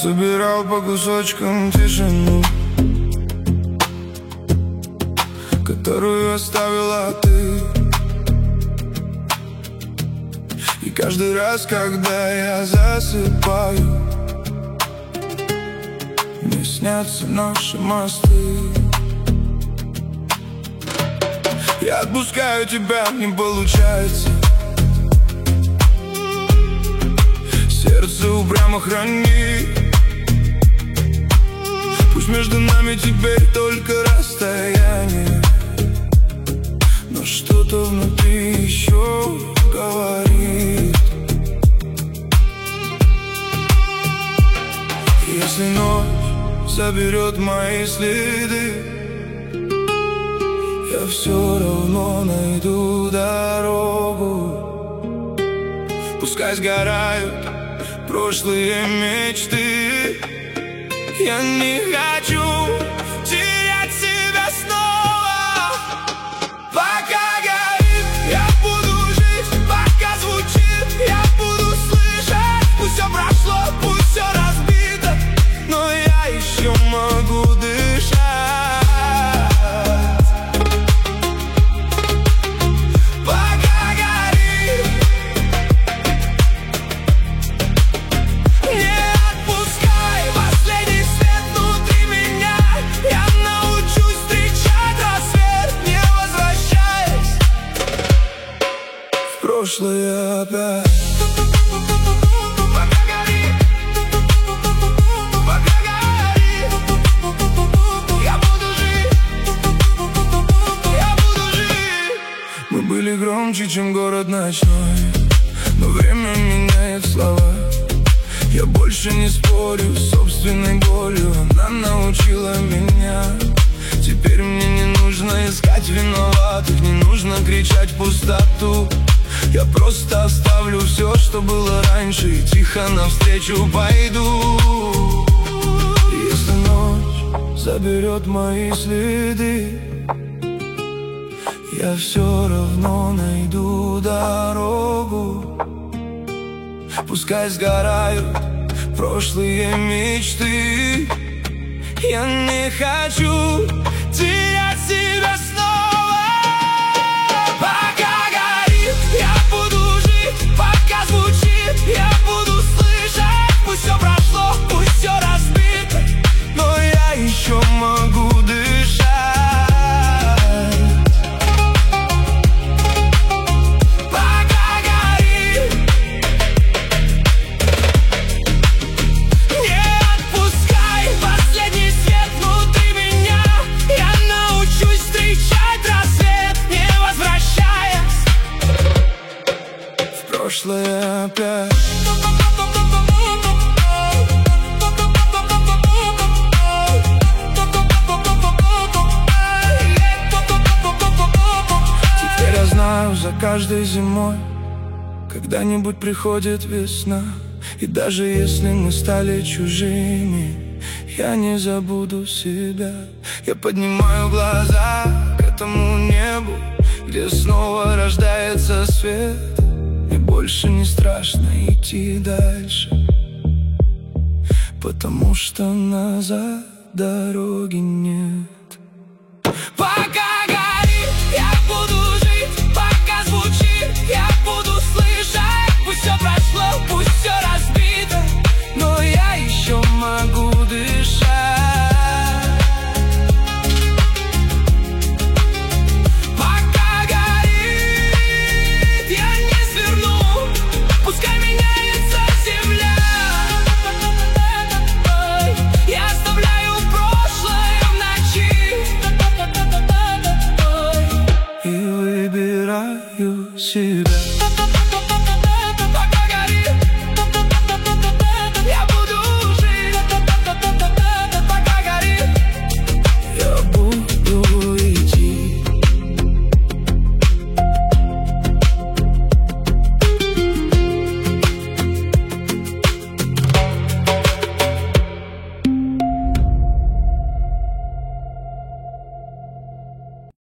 собирал по кусочкам тишину, которую оставила ты. И каждый раз, когда я засыпаю, мне снятся наши мосты. Я отпускаю тебя, не получается. Сердце упрямо храни. Пусть между нами теперь только расстояние, но что-то внутри еще говорит. Если ночь заберет мои следы, я все равно найду дорогу. Пускай сгорают прошлые мечты, я не хочу терять себя снова. Пока горит, я буду жить, пока звучит, я буду слышать. Пусть все прошло, пусть все разбито, но я еще могу дышать. Прошлое опять. Пока горит, пока горит, я буду жить, я буду жить. Мы были громче, чем город ночной, но время меняет слова. Я больше не спорю с собственной болью, она научила меня. Теперь мне не нужно искать виноватых, не нужно кричать в пустоту. Я просто оставлю все, что было раньше, и тихо навстречу пойду. Если ночь заберет мои следы, я все равно найду дорогу. Пускай сгорают прошлые мечты, я не хочу терять себя снова. Пока горит, я буду жить, пока звучит, я буду слышать. Пусть все прошло, пусть все разбито, но я еще могу дышать. Пока горит, не отпускай последний свет внутри меня. Я научусь встречать рассвет, не возвращаясь в прошлое опять. Теперь я знаю, за каждой зимой когда-нибудь приходит весна. И даже если мы стали чужими, я не забуду себя. Я поднимаю глаза к этому небу, где снова рождается свет. И больше не страшно идти дальше, потому что назад дороги нет. Пока горит, я буду жить, пока звучит, я буду слышать. Пусть все прошло, пусть все разбито, но я еще могу дышать. Пока горит, я не сверну, пускай меняется земля. Я оставляю прошлое в ночи и выбираю себя.